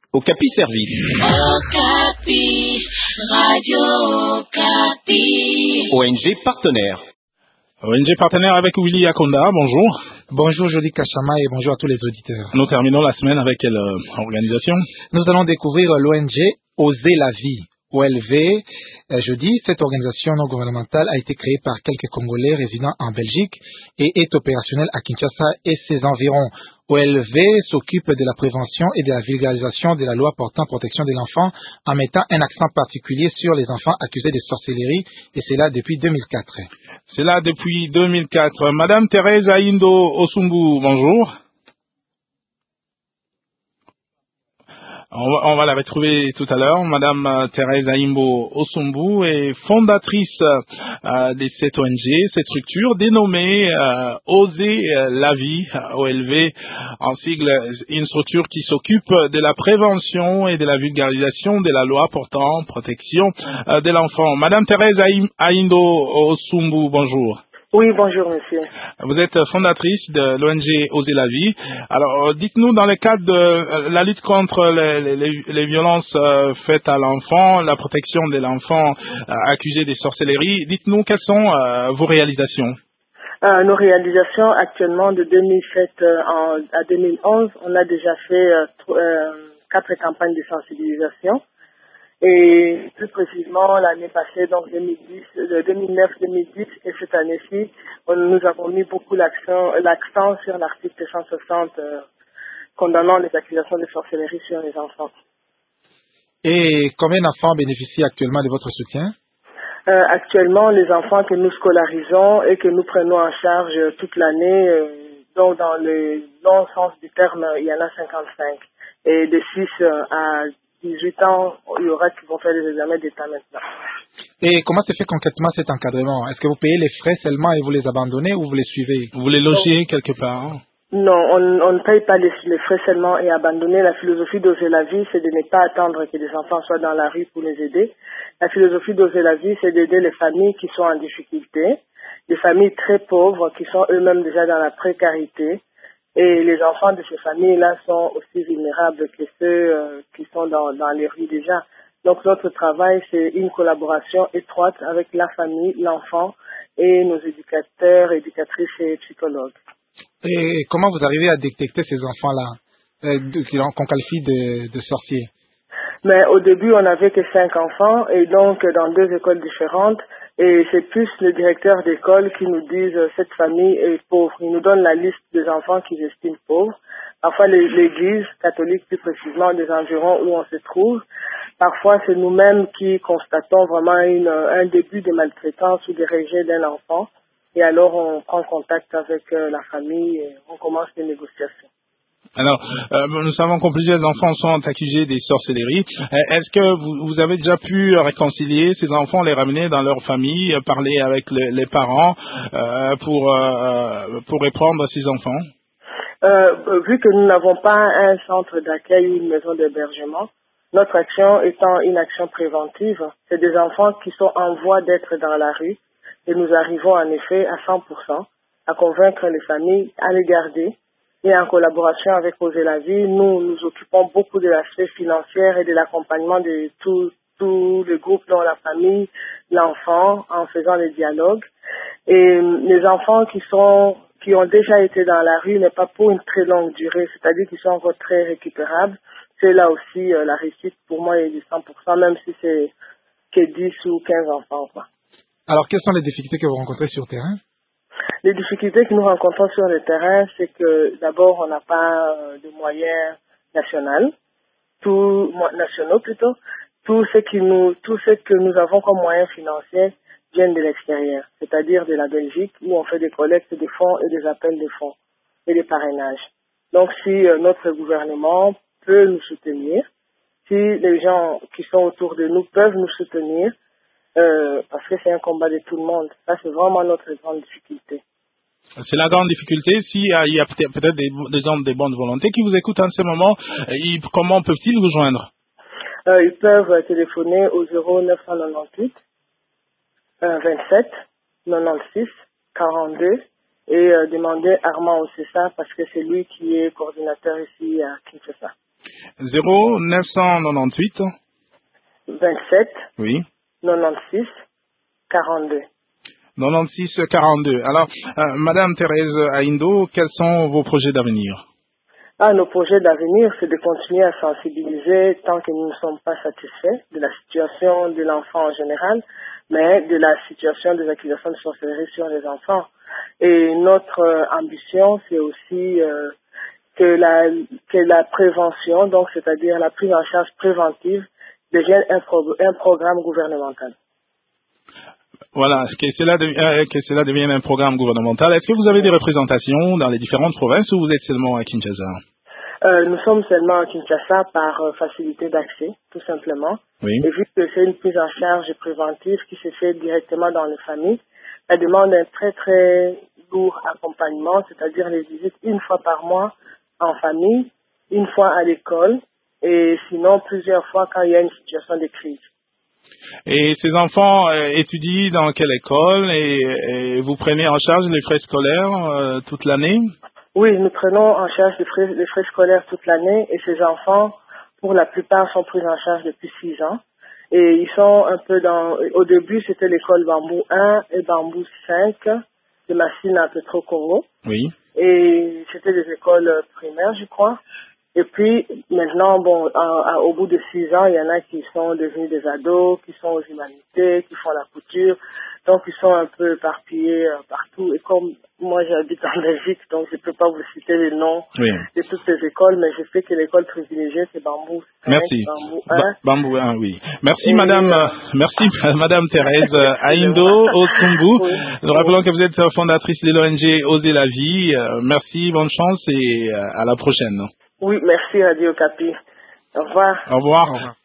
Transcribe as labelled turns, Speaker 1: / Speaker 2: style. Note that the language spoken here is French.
Speaker 1: Okapi Service.
Speaker 2: Okapi, Radio Okapi.
Speaker 1: ONG partenaire.
Speaker 3: ONG partenaire avec Willy Akonda, bonjour.
Speaker 4: Bonjour Jolie Kachama et bonjour à tous les auditeurs.
Speaker 3: Nous terminons la semaine avec quelle organisation?
Speaker 4: Nous allons découvrir l'ONG Oser la vie. OLV, jeudi, cette organisation non gouvernementale a été créée par quelques Congolais résidant en Belgique et est opérationnelle à Kinshasa et ses environs. OLV s'occupe de la prévention et de la vulgarisation de la loi portant protection de l'enfant en mettant un accent particulier sur les enfants accusés de sorcellerie et c'est là depuis 2004.
Speaker 3: C'est là depuis 2004. Madame Thérèse Aindo Osungu, bonjour. On va la retrouver tout à l'heure. Madame Thérèse Aimbo Osumbu est fondatrice de cette ONG, cette structure dénommée Oser la vie, OLV, en sigle, une structure qui s'occupe de la prévention et de la vulgarisation de la loi portant protection de l'enfant. Madame Thérèse Aindo Osumbu, bonjour.
Speaker 5: Oui, bonjour monsieur.
Speaker 3: Vous êtes fondatrice de l'ONG Oser la vie. Alors, dites-nous dans le cadre de la lutte contre les violences faites à l'enfant, la protection de l'enfant accusé de sorcellerie, dites-nous quelles sont vos réalisations.
Speaker 5: Nos réalisations actuellement de 2007 à 2011, on a déjà fait 4 campagnes de sensibilisation. Et plus précisément, l'année passée, donc 2009, 2010 et cette année-ci, nous avons mis beaucoup l'accent sur l'article 160 condamnant les accusations de sorcellerie sur les enfants.
Speaker 4: Et combien d'enfants bénéficient actuellement de votre soutien?
Speaker 5: Actuellement, les enfants que nous scolarisons et que nous prenons en charge toute l'année, donc dans le long sens du terme, il y en a 55. Et de 6 à 18 ans, il y aura qui vont faire des examens d'État maintenant.
Speaker 4: Et comment se fait concrètement cet encadrement? Est-ce que vous payez les frais seulement et vous les abandonnez ou vous les suivez?
Speaker 3: Vous les logez quelque part?
Speaker 5: Non, on ne paye pas les frais seulement et abandonner. La philosophie d'Oser la vie, c'est de ne pas attendre que les enfants soient dans la rue pour les aider. La philosophie d'Oser la vie, c'est d'aider les familles qui sont en difficulté, des familles très pauvres qui sont eux-mêmes déjà dans la précarité. Et les enfants de ces familles-là sont aussi vulnérables que ceux qui sont dans les rues déjà. Donc notre travail, c'est une collaboration étroite avec la famille, l'enfant et nos éducateurs, éducatrices et psychologues.
Speaker 4: Et comment vous arrivez à détecter ces enfants-là qu'on qualifie de sorciers?
Speaker 5: Mais au début, on n'avait que 5 enfants et donc dans 2 écoles différentes. Et c'est plus le directeur d'école qui nous dit cette famille est pauvre. Il nous donne la liste des enfants qu'ils estiment pauvres. Parfois, l'église catholique, plus précisément, des environs où on se trouve. Parfois, c'est nous-mêmes qui constatons vraiment un début de maltraitance ou de rejet d'un enfant. Et alors, on prend contact avec la famille et on commence les négociations.
Speaker 3: Alors, nous savons que plusieurs enfants sont accusés des sorcelleries. Est-ce que vous avez déjà pu réconcilier ces enfants, les ramener dans leur famille, parler avec les parents pour reprendre ces enfants?
Speaker 5: Vu que nous n'avons pas un centre d'accueil ou une maison d'hébergement, notre action étant une action préventive, c'est des enfants qui sont en voie d'être dans la rue et nous arrivons en effet à 100% à convaincre les familles à les garder. Et en collaboration avec Oser la vie, nous nous occupons beaucoup de l'aspect financier et de l'accompagnement de tout le groupe dans la famille, l'enfant, en faisant les dialogues. Et les enfants qui ont déjà été dans la rue, mais pas pour une très longue durée, c'est-à-dire qu'ils sont encore très récupérables. C'est là aussi la réussite pour moi est de 100%, même si c'est que 10 ou 15 enfants, quoi.
Speaker 4: Alors, quelles sont les difficultés que vous rencontrez sur terrain?
Speaker 5: Les difficultés que nous rencontrons sur le terrain, c'est que d'abord, on n'a pas de moyens nationaux. Tout ce que nous avons comme moyens financiers viennent de l'extérieur, c'est-à-dire de la Belgique, où on fait des collectes de fonds et des appels de fonds et des parrainages. Donc, si notre gouvernement peut nous soutenir, si les gens qui sont autour de nous peuvent nous soutenir, parce que c'est un combat de tout le monde. Ça, c'est vraiment notre grande difficulté.
Speaker 3: C'est la grande difficulté. S'il y a peut-être des hommes de bonne volonté qui vous écoutent en ce moment, comment peuvent-ils vous joindre?
Speaker 5: Ils peuvent téléphoner au 0998 27 96 42 et demander Armand Ossessa parce que c'est lui qui est coordinateur ici à Kinshasa.
Speaker 3: 0998
Speaker 5: 27
Speaker 3: oui
Speaker 5: 96 42.
Speaker 3: 96 42. Alors, Madame Thérèse Aindo, quels sont vos projets d'avenir?
Speaker 5: Nos projets d'avenir, c'est de continuer à sensibiliser tant que nous ne sommes pas satisfaits de la situation de l'enfant en général, mais de la situation des accusations de sorcellerie sur les enfants. Et notre ambition, c'est aussi que la prévention, donc c'est-à-dire la prise en charge préventive, devienne un programme gouvernemental.
Speaker 3: Voilà, que cela devienne un programme gouvernemental. Est-ce que vous avez des représentations dans les différentes provinces ou vous êtes seulement à Kinshasa?
Speaker 5: Nous sommes seulement à Kinshasa par facilité d'accès, tout simplement.
Speaker 3: Oui.
Speaker 5: Et vu que c'est une prise en charge préventive qui se fait directement dans les familles, elle demande un très très lourd accompagnement, c'est-à-dire les visites une fois par mois en famille, une fois à l'école et sinon plusieurs fois quand il y a une situation de crise.
Speaker 3: Et ces enfants étudient dans quelle école et vous prenez en charge les frais scolaires toute l'année?
Speaker 5: Oui, nous prenons en charge les frais scolaires toute l'année et ces enfants, pour la plupart, sont pris en charge depuis 6 ans. Et ils sont un peu au début, c'était l'école Bambou 1 et Bambou 5 de Massine à Petro-Congo.
Speaker 3: Oui.
Speaker 5: Et c'était des écoles primaires, je crois. Et puis, maintenant, au bout de 6 ans, il y en a qui sont devenus des ados, qui sont aux humanités, qui font la couture. Donc, ils sont un peu éparpillés partout. Et comme moi, j'habite en Belgique, donc je ne peux pas vous citer les noms de toutes ces écoles, mais je sais que l'école privilégiée, c'est Bambou 5,
Speaker 3: merci.
Speaker 5: Bambou 1.
Speaker 3: Bambou 1, oui. Merci, Madame Thérèse Aindo Osumbu.
Speaker 5: Oui.
Speaker 3: Nous rappelons que vous êtes fondatrice de l'ONG Oser la vie. Merci, bonne chance et à la prochaine.
Speaker 5: Oui, merci Radio Okapi. Au revoir.
Speaker 3: Au revoir.